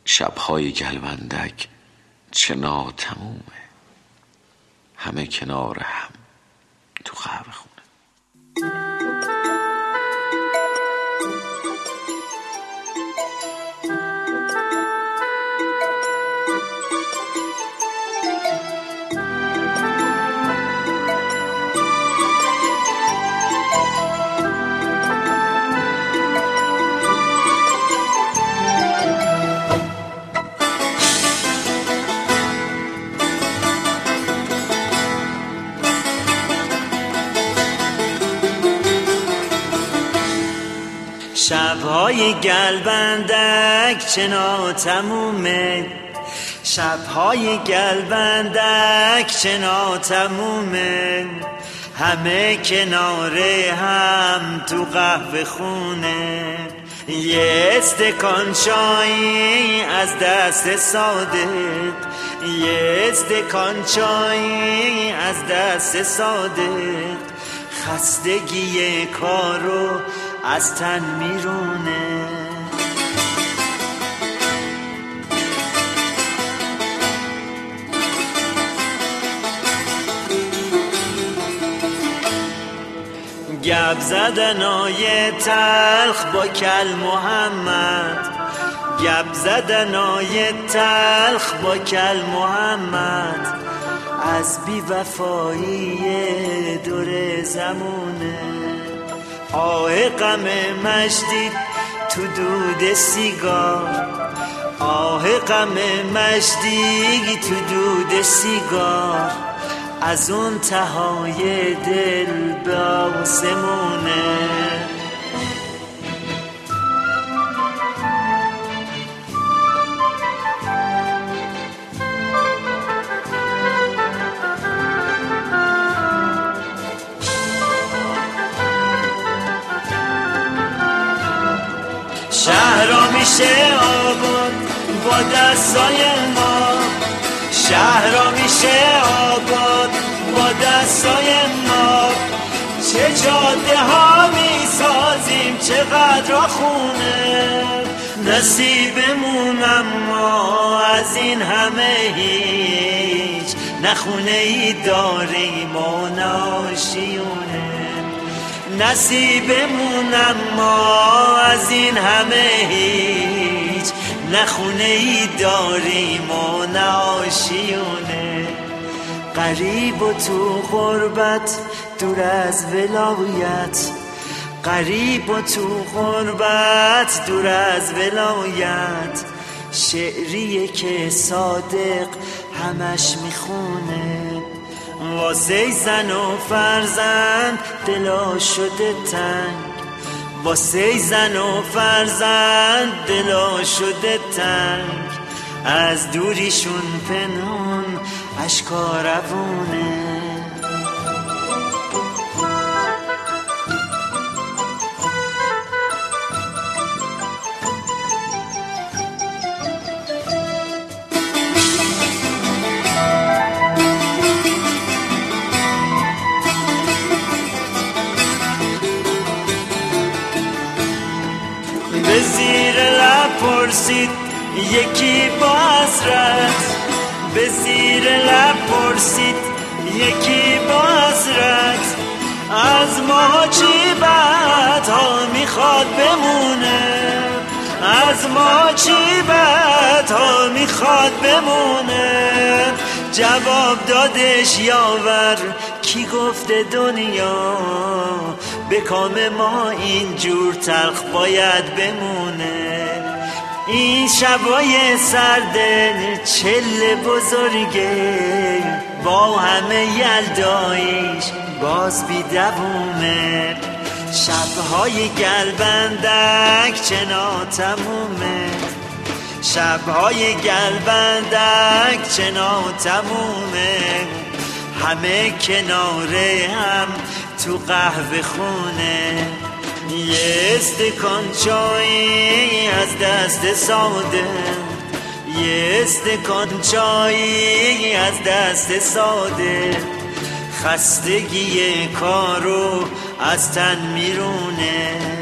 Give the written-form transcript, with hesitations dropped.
شبهای گلوندک چه ناتمومه، همه کنار هم تو قهوه خونه. شبهای گلبندک چه ناتمومه، شبهای گلبندک چه ناتمومه، همه کنار هم تو قهوه خونه. یه استکان چایی از دست صادق، یه استکان چایی از دست صادق، خستگی کارو از تن میرونه. گپ زدنای تلخ با کل محمد، گپ زدنای تلخ با کل محمد، از بی وفایی دور زمونه. آه غم مجدی تو دود سیگار، آه غم مجدی تو دود سیگار، از اون تهای دل به آسمونه. شهرها میشه آباد با دستای ما، شهرها میشه آباد با دستای ما، چه جاده ها میسازیم چقدر خونه. نصیبمون اما از این همه هیچ، نخونه ای داریم و ناشیونه. نصیبمون اما از این همه هیچ، نخونه ای داریم و ناشیونه. غریب و تو غربت دور از ولایت، غریب و تو غربت دور از ولایت، شعریه که صادق همش میخونه. واسه زن و فرزند دلا شده تنگ، واسه زن و فرزند دلا شده تنگ، از دوریشون پنهون اشکا روونه. به زیر لب پرسید یکی با حسرت، به زیر لب پرسید یکی با حسرت، از ما چی بعدها میخواد بمونه، از ما چی بعدها میخواد بمونه. جواب دادش یاور کی گفته دنیا به کام ما اینجور تلخ باید بمونه. این شبای سرد چله بزرگه با همه یلدایش باز بی دوومه. شبهای گلبندک چه ناتمومه، شبهای گلبندک چه ناتمومه، همه کنار هم تو قهوه خونه. یه استکان چایی از دست ساده، یه استکان چایی از دست ساده، خستگی کارو از تن میرونه.